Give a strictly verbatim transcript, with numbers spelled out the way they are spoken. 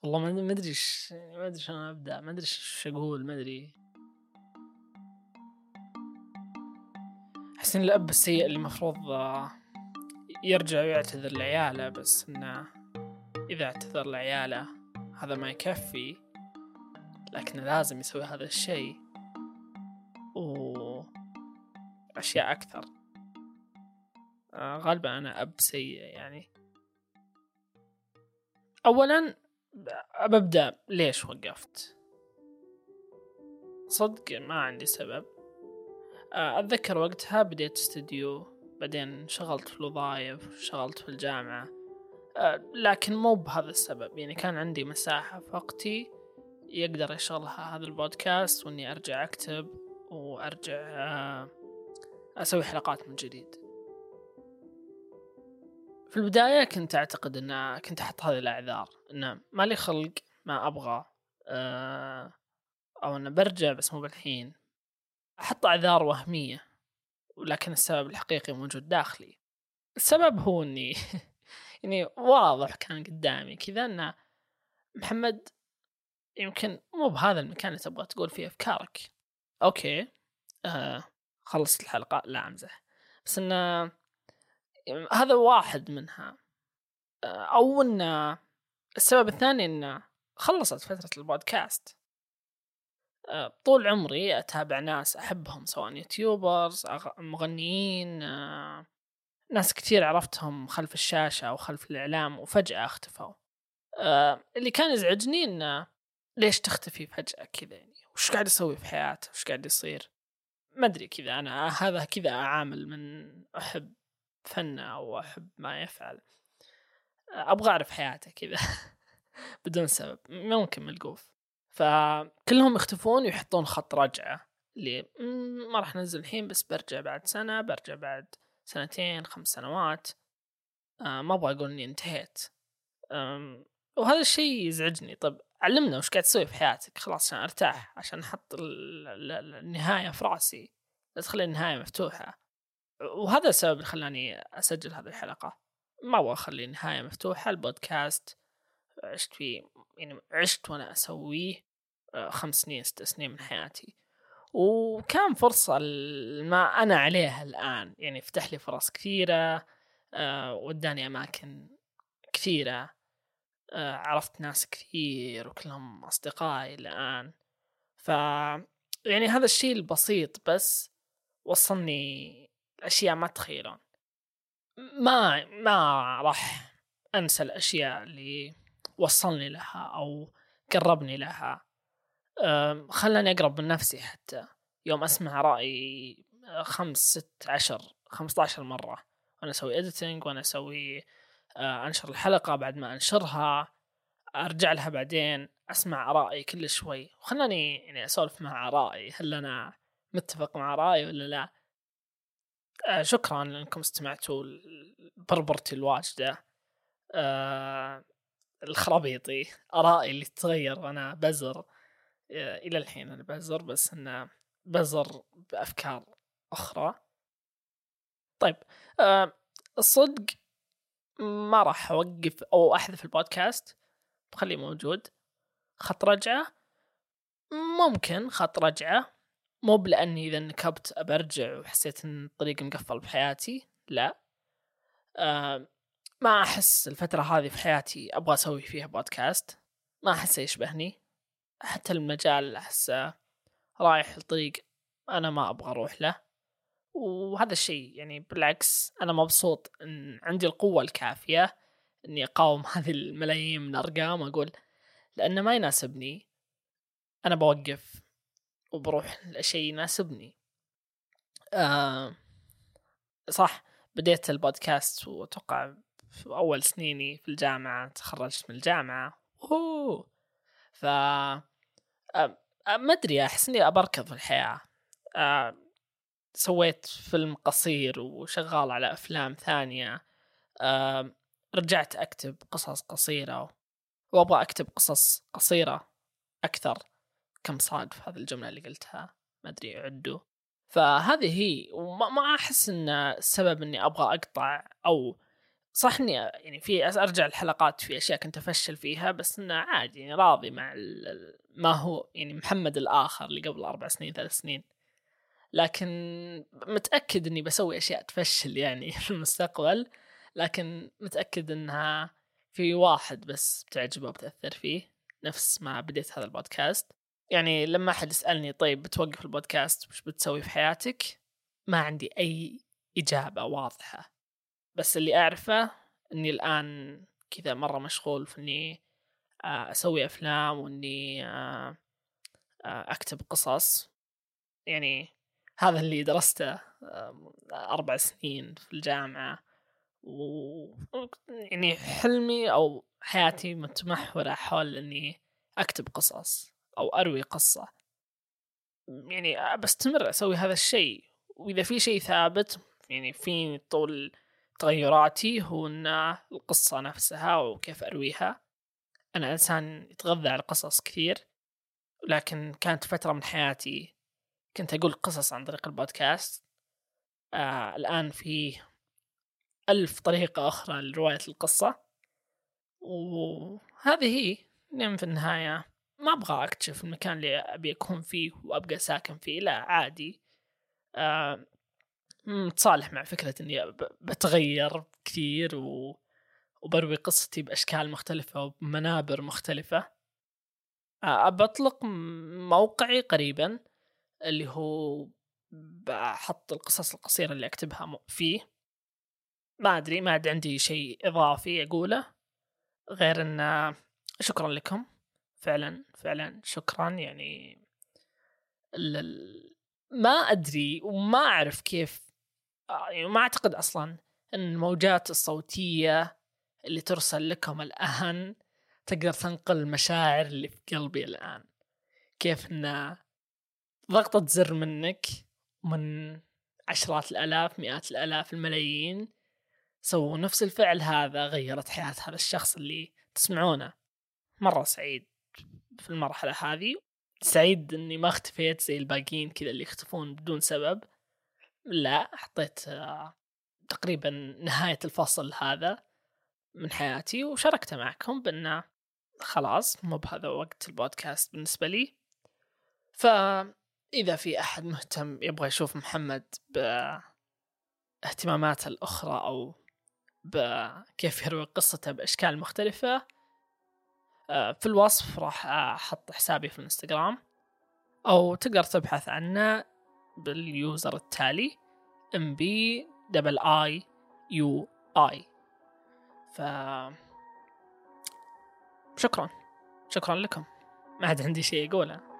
والله ما ما ادري ايش يعني ما ادري شلون ابدا، ما ادري ايش اقول، ما ادري. احس ان الاب السيء اللي المفروض يرجع ويعتذر لعياله، بس انه اذا اعتذر لعياله هذا ما يكفي، لكنه لازم يسوي هذا الشيء واشياء اكثر. آه غالبا انا اب سيء يعني. اولا أبدأ ليش وقفت. صدق ما عندي سبب. أتذكر وقتها بديت استوديو، بعدين شغلت في الوظائف، شغلت في الجامعة، لكن مو بهذا السبب. يعني كان عندي مساحة في وقتي يقدر يشغلها هذا البودكاست، وإني أرجع أكتب وأرجع أسوي حلقات من جديد. في البداية كنت أعتقد أن كنت أحط هذه الأعذار، أن ما لي خلق، ما أبغى، أو أنا برجع بس مو بالحين. أحط أعذار وهمية، ولكن السبب الحقيقي موجود داخلي. السبب هو أني يعني واضح كان قدامي كذا أن محمد يمكن مو بهذا المكان اللي تبغى تقول فيه أفكارك. أوكي آه خلصت الحلقة، لا أمزح، بس أن هذا واحد منها. آه أو أن السبب الثاني أن خلصت فترة البودكاست. آه طول عمري أتابع ناس أحبهم، سواء يوتيوبرز، مغنيين، آه ناس كتير عرفتهم خلف الشاشة أو خلف الإعلام وفجأة اختفوا. آه اللي كان يزعجني إنه ليش تختفي فجأة كذا، يعني وش قاعد يسوي في حياته، وش قاعد يصير. ما أدري كذا، أنا هذا كذا أعامل من أحب فنه أو أحب ما يفعل. آه أبغى أعرف حياته كذا بدون سبب، ممكن ملقوف. فكلهم يختفون ويحطون خط رجعة اللي ما راح ننزل الحين، بس برجع بعد سنة، برجع بعد سنتين، خمس سنوات. آه ما أبغى أقول إني انتهيت. وهذا الشيء يزعجني. طب علمنا وش قاعد تسوي في حياتك، خلاص عشان أرتاح، عشان أحط النهاية في رأسي، لا تخلي النهاية مفتوحة. وهذا السبب اللي خلاني أسجل هذه الحلقة. ما أبغى أخلي النهاية مفتوحة. البودكاست عشت فيه، يعني عشت وأنا أسويه خمس سنين ست سنين من حياتي، وكان فرصة ما أنا عليها الآن. يعني فتح لي فرص كثيرة، وداني أماكن كثيرة، عرفت ناس كثير وكلهم أصدقائي الآن. ف يعني هذا الشيء البسيط بس وصلني الأشياء ما تخيلون. ما ما راح أنسى الأشياء اللي وصلني لها أو قربني لها. خلاني أقرب من نفسي. حتى يوم أسمع رأيي خمس ست عشر خمسة عشر مرة وأنا أسوي إديتينج، وأنا أسوي أنشر الحلقة، بعد ما أنشرها أرجع لها بعدين أسمع رأيي كل شوي، وخلاني يعني أسولف مع رأيي، هل أنا متفق مع رأيي ولا لا. آه شكرا لأنكم استمعتوا بربرتي الواجدة، آه الخرابيطي، أرائي اللي تتغير وأنا بزر. آه إلى الحين أنا بزر، بس أنا بزر بأفكار أخرى. طيب آه الصدق ما راح أوقف أو أحذف البودكاست، بخليه موجود. خط رجعة ممكن، خط رجعة مو بلأني إذا نكبت أبرجع وحسيت أن الطريق مقفل بحياتي، لا. أه ما أحس الفترة هذه في حياتي أبغى أسوي فيها بودكاست، ما أحس يشبهني. حتى المجال أحسه رايح الطريق أنا ما أبغى أروح له، وهذا الشيء يعني بالعكس أنا مبسوط أن عندي القوة الكافية أني أقاوم هذه الملايين من الأرقام، وأقول لأنه ما يناسبني أنا بوقف وبروح لشيء يناسبني. آه صح، بديت البودكاست وأتوقع في أول سنيني في الجامعة، تخرجت من الجامعة. أوه. ف آه ما أدري، أحس إني أبركض في الحياة. آه سويت فيلم قصير وشغال على أفلام ثانية. آه رجعت أكتب قصص قصيرة، وأبغى أكتب قصص قصيرة أكثر. كم صاد في هذه الجملة اللي قلتها ما أدري أعده. فهذه هي، وما ما أحس أن السبب أني أبغى أقطع أو صح إني يعني في أرجع الحلقات في أشياء كنت أفشل فيها، بس إنه عادي يعني راضي مع ال- ما هو يعني محمد الآخر اللي قبل أربع سنين ثلاث سنين. لكن متأكد إني بسوي أشياء تفشل يعني في المستقبل، لكن متأكد إنها في واحد بس بتعجبه وبتأثر فيه، نفس ما بديت هذا البودكاست. يعني لما أحد يسألني طيب بتوقف البودكاست وش بتسوي في حياتك، ما عندي أي إجابة واضحة، بس اللي أعرفه أني الآن كذا مرة مشغول في أني أسوي أفلام وأني أكتب قصص. يعني هذا اللي درسته أربع سنين في الجامعة، و يعني حلمي أو حياتي متمحورة حول أني أكتب قصص أو أروي قصة. يعني بستمر أسوي هذا الشيء، وإذا في شيء ثابت يعني في طول تغيراتي هو أن القصة نفسها وكيف أرويها. أنا إنسان يتغذى على قصص كثير، لكن كانت فترة من حياتي كنت أقول قصص عن طريق البودكاست. آه الآن في ألف طريقة أخرى لرواية القصة، وهذه هي نعم. في النهاية ما أبغى أكتشف المكان اللي أبي أكون فيه وأبقى ساكن فيه، لا عادي. آه متصالح مع فكرة أني بتغير كثير و... وبروي قصتي بأشكال مختلفة وبمنابر مختلفة. آه بطلق موقعي قريبا اللي هو بحط القصص القصيرة اللي أكتبها فيه. ما أدري، ما عاد عندي شيء إضافي أقوله غير أن شكرا لكم، فعلا فعلا شكرا. يعني ما أدري وما أعرف كيف، يعني ما أعتقد أصلا أن الموجات الصوتية اللي ترسل لكم الآن تقدر تنقل المشاعر اللي في قلبي الآن. كيف أن ضغطة زر منك من عشرات الآلاف مئات الآلاف الملايين سووا نفس الفعل هذا، غيرت حياة هذا الشخص اللي تسمعونه. مرة سعيد في المرحلة هذه، سعيد أني ما اختفيت زي الباقيين كذا اللي يختفون بدون سبب. لا، حطيت تقريبا نهاية الفصل هذا من حياتي وشاركت معكم بأن خلاص مو بهذا وقت البودكاست بالنسبة لي. فإذا في أحد مهتم يبغى يشوف محمد باهتماماته الأخرى أو بكيف يروي قصته بأشكال مختلفة، في الوصف راح أحط حسابي في الانستغرام، أو تقدر تبحث عنه باليوزر التالي إم بي دبل آي يو آي. ف شكرا شكرا لكم، ما عاد عندي شيء أقوله.